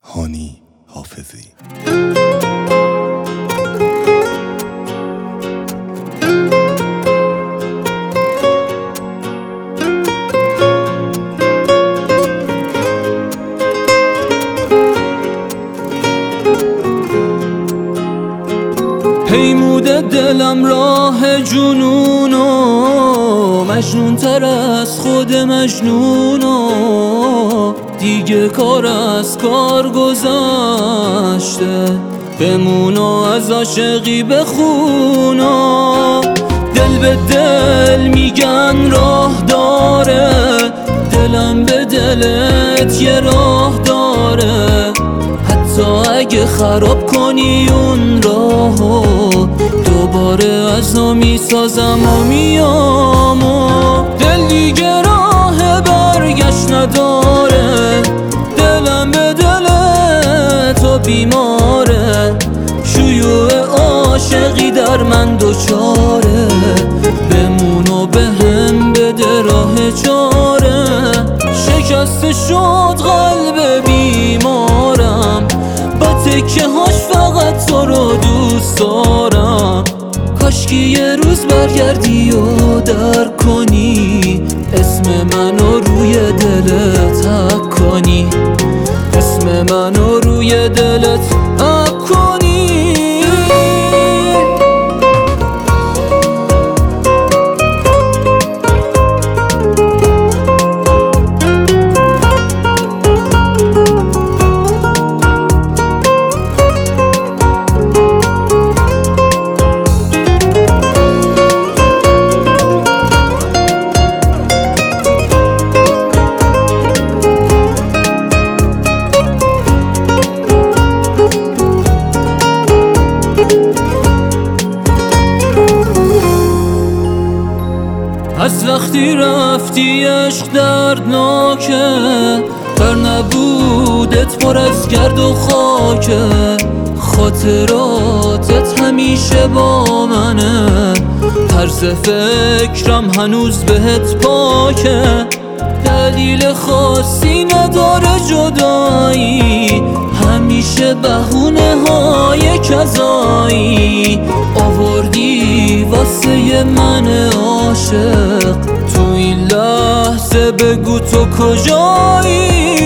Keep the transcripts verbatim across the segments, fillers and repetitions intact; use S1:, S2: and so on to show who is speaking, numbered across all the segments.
S1: هانی حافظی.
S2: پیمود دلم راه جنونو، مجنون تر از خود مجنونو، دیگه کار از کار گذشته، بمونو از عاشقی بخونو. دل به دل میگن راه داره، دلم به دلت یه راه داره، حتی اگه خراب کنی اون راهو، دوباره از نو میسازم و میام. و دل دیگه راه برگشت نداره، دلم به دل تو بیماره، شیوع عاشقی در من دوچاره، بمون و به هم بده راه چاره. شکسته شد قلب بیمارم، با تکه هاش فقط تو رو دوست دارم. کاشکی یه روز برگردی و در کنی، اسم منو روی دلت حک کنی، اسم منو روی دلت حک کنی. از وقتی رفتی عشق دردناکه، بر نبودت پر از گرد و خاکه، خاطراتت همیشه با منه، طرز فکرم هنوز بهت پاکه. دلیل خاصی نداره جدایی، همیشه بهونه های کذایی آوردی واسه من عاشق. تو این لحظه بگو تو کجایی،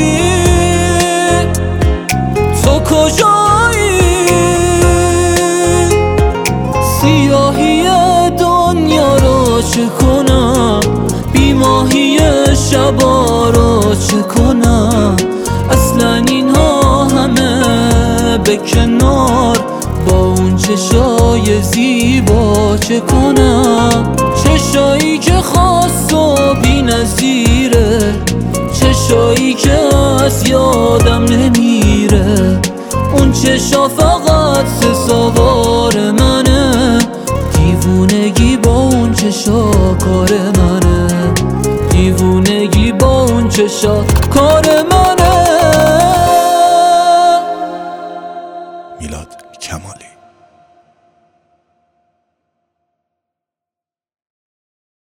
S2: تو کجایی؟ سیاهی دنیا رو چه کنم، بیماهی شبا رو چه کنم، اصلا اینها همه به کنار، با اون چشای زیبا چه کنم. چشایی که خاص و بی نظیره، چشایی که از یادم نمیره، اون چشا فقط سه